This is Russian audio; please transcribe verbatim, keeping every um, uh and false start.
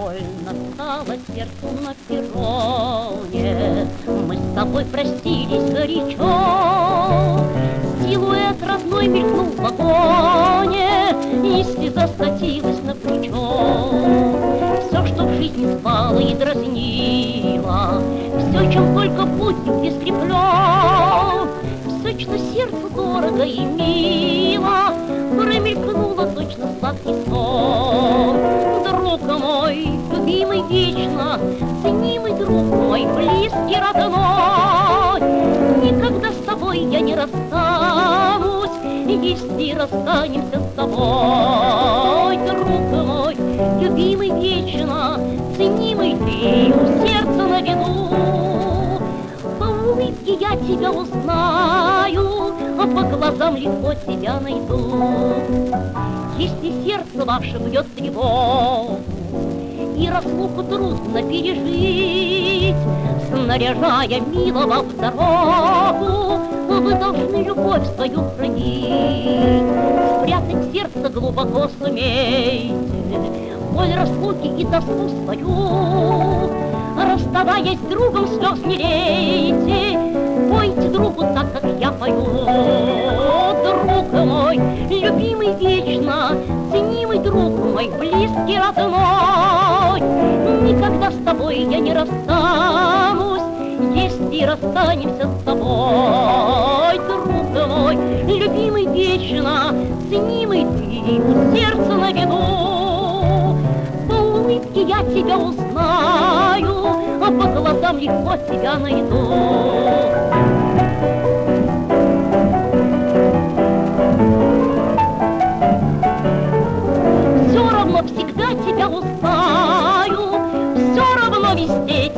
больно стало сердцу на перроне. Мы с тобой простились горячо. Силуэт родной мелькнул в вагоне, и слеза скатилась на плечо. Все, что в жизни звало и дразнило, все, чем только путь не скреплен, все, что сердцу дорого и мило, промелькнуло точно сладкий сон. Друг мой, любимый вечно, ценимый друг мой, близкий, родной, никогда с тобой я не расстанусь, если расстанемся с тобой. Друг мой, любимый вечно, ценимый ты, у сердца на виду. По улыбке я тебя узнаю, а по глазам легко тебя найду. Если сердце ваше бьет тревогу, и разлуку трудно пережить, снаряжая милого в дорогу, вы должны любовь свою хранить. Спрятать сердце глубоко сумейте, боль разлуки и тоску свою. Расставаясь с другом, слез не лейте, пойте другу так, как я пою. Друг мой, любимый вечно, ценимый друг мой, близкий, родной, никогда с тобой я не расстанусь, если расстанемся с тобой. Друг мой, любимый вечно, ценимый ты, у сердца на виду. По улыбке я тебя узнаю, а по глазам легко тебя найду. Всегда тебя узнаю, все равно везде